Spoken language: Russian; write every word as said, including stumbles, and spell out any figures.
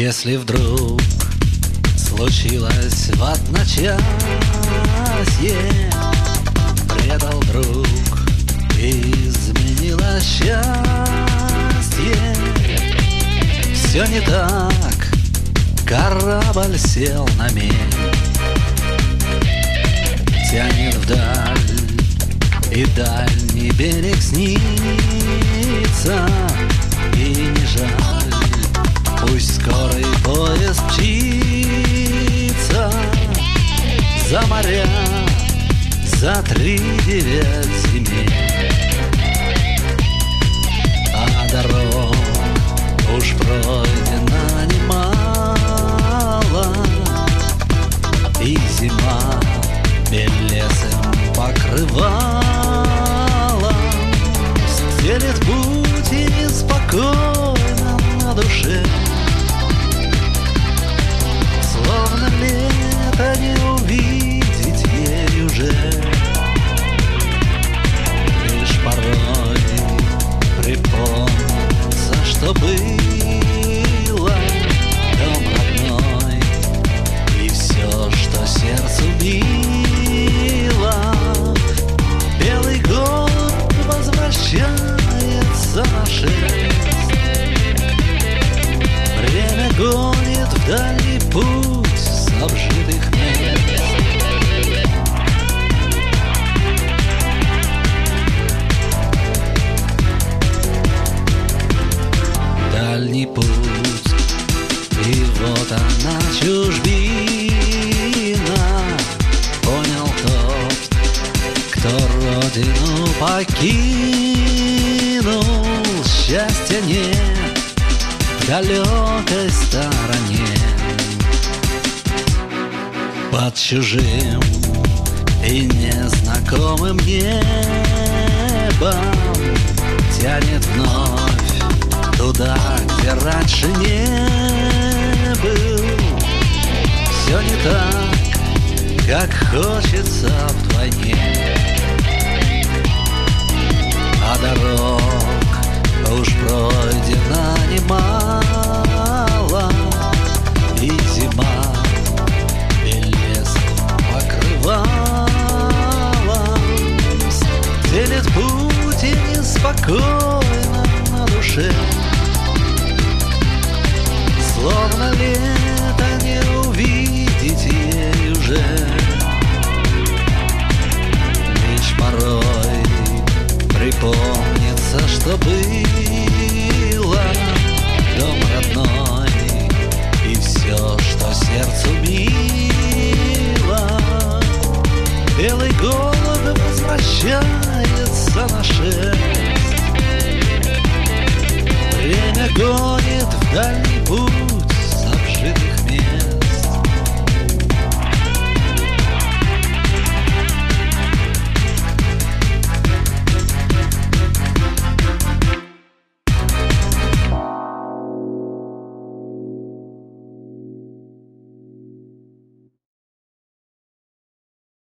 Если вдруг случилось в одночасье, предал друг, изменило счастье. Все не так, корабль сел на мель, тянет вдаль, и дальний берег снится. И не жаль, пусть скорый поезд мчится за моря, за три девять земель. А дорог уж пройдено немало, и зима белесым покрывалом стелет путь, и неспокойно на душе. Словно лето не увидеть ей уже. Лишь порой припомнится, что было, дом родной, и все, что сердцу било. Белый голубь возвращается на шесть. Время гонит в дальний путь с обжитых мест. Дальний путь, и вот она чужбина. Понял тот, кто родину покинул. Счастья нет в далекой стороне. Под чужим и незнакомым небом тянет вновь туда, где раньше не был. Все не так, как хочется вдвойне. А дорог уж пройдено немало, и зима белесым покрывалом стелет путь, и неспокойно на душе.